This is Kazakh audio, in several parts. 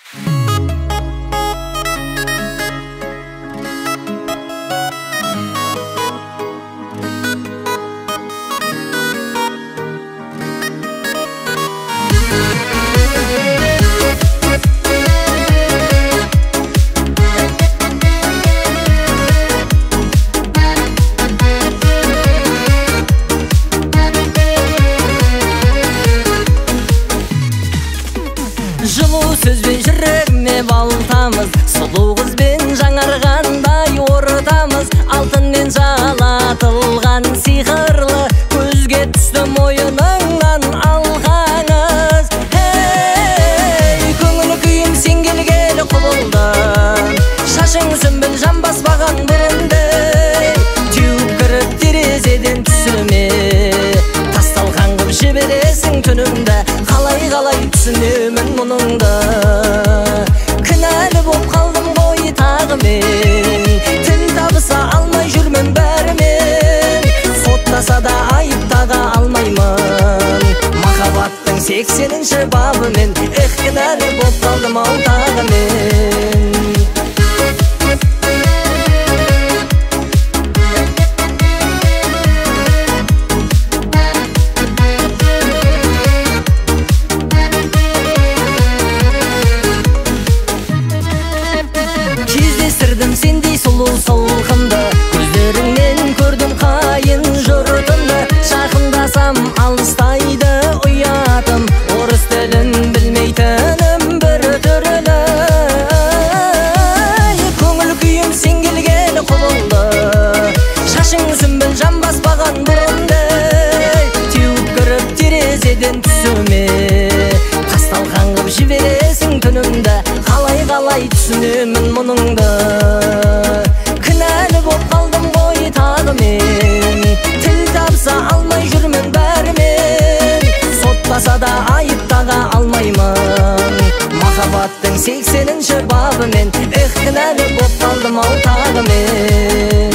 Жылу сөзбен жүрегіме балтамыз, сұлу қызбен жаңарғандай ортамыз. Алтынмен жалатылған сиқырлы, көзге түсті мойыныңнан алғаңыз. Ей, көңіл күйім сен келгелі құбылдым, шашың сүмбіл жан баспаған бұрындай. Теуіп кіріп терезеден түсіме, тасталған қып жібересің түнімді. Қалай түсінемін мұныңды, кінәлі боп қалдым ғой тағы мен. Тіл табыса алмай жүрмін бәрімен, соттаса да айып таға алмаймын. Махаббаттың 80-ші бабымен, кінәлі боп қалдым ау тағы мен. Кездестірдім сендей сұлу солқынды, көздеріңнен көрдім қайын жұртымды. Жақындасам алыстайды ұятым, орыс тілін білмейтінім бір түрлі. Көңіл күйім сен келгелі құбылды, шашың сүмбіл жан баспаған бұрындай. Теуіп кіріп терезеден түсіме, тасталған қып жібересің түнімді. Қалай түсінемін мұныңды, кінәлі боп қалдым ғой тағы мен. Тіл табыса алмай жүрмін бәрімен, соттаса да айып таға алмаймын. Махаббаттың 80-ші бабымен, кінәлі боп қалдым ау тағы мен.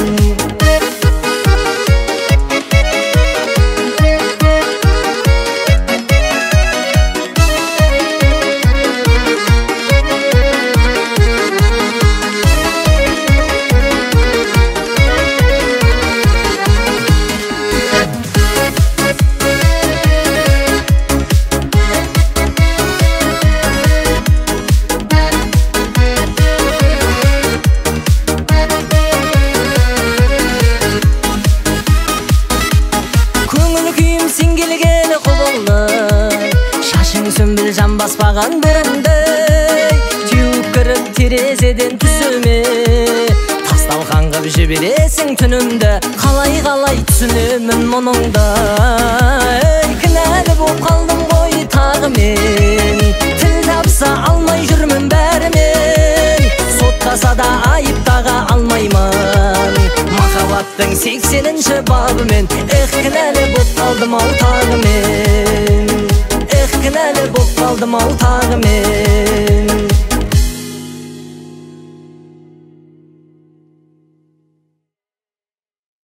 Сен келгелі құбылды, шашың сүмбіл жан баспаған бұрындай. Теуіп кіріп терезеден түсіме, тасталған қып жібересің түнімді. Қалай түсінемін мұныңды, кінәлі боп қалдым ғой тағы мен. Тіл табыса алмай жүрмін бәрімен, соттаса да айып таға алмаймын. Махаббаттың 80-ші бабымен, кінәлі боп қалдым ау тағы мен. Кінәлі боп қалдым ау тағы мен.